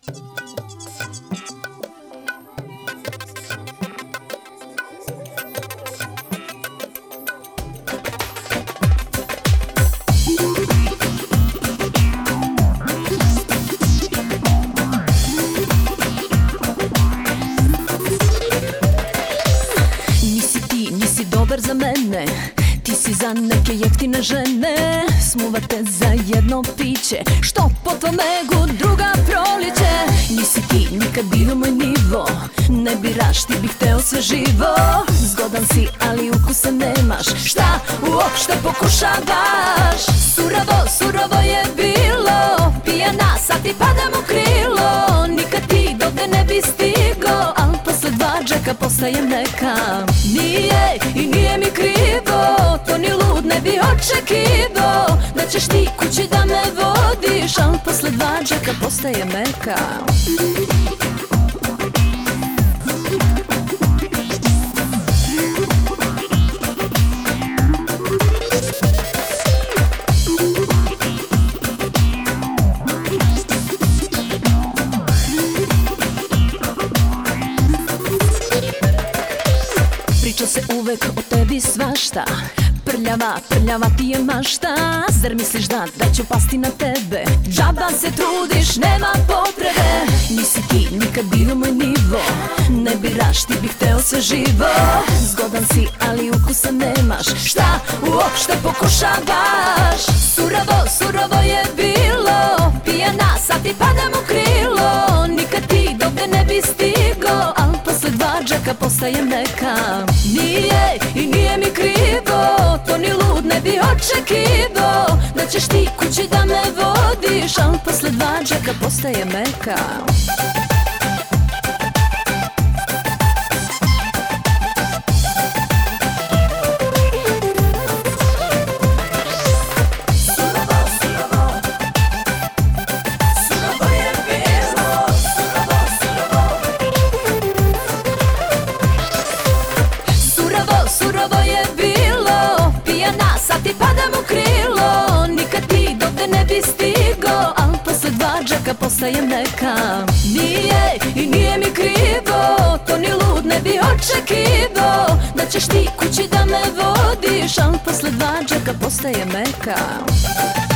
Nisi dobar za mene, ti si za neke jeftine žene. Smuvate za jedno piće, što po tvome druga proliče. Nisi ti nikad bio moj nivo, ne biraš, ti bih hteo sve živo. Zgodan si, ali ukusa nemaš, šta uopšte pokušavaš? Surovo je bilo, pijana sad ti padam u krilo. Nikad ti dovde ne bi stigo, al posle 2 džeka postajem neka. Nije mi krivo, to ni lud ne bi očekivo, da ćeš ti kući da me vodiš, al posle 2 džeka postajem neka. Priča se uvek o tebi svašta, prljava ti je mašta. Zar misliš da ću pasti na tebe? Džaba se trudiš, nema potrebe. Nisi ti nikad bio moj nivo, ne biraš, ti bih hteo sve živo. Zgodan si, ali ukusa nemaš, šta uopšte pokušavaš? Surovo je bilo, pijana sad ti padam u krilo. Nikad ti dovde ne bi stigo, al posle 2 džeka postajem neka. Nije mi krivo, to ni lud ne bi očekivo, da ćeš ti kući da me vodiš, al posle 2 džeka postajem neka. Surovo je bilo, pijana sad ti padam u krilo. Nikad ti dovde ne bi stigo, al posle 2 džeka postajem neka. Nije mi krivo, to ni lud ne bi očekivo, da ćeš ti kući da me vodiš, al posle 2 džeka postajem neka.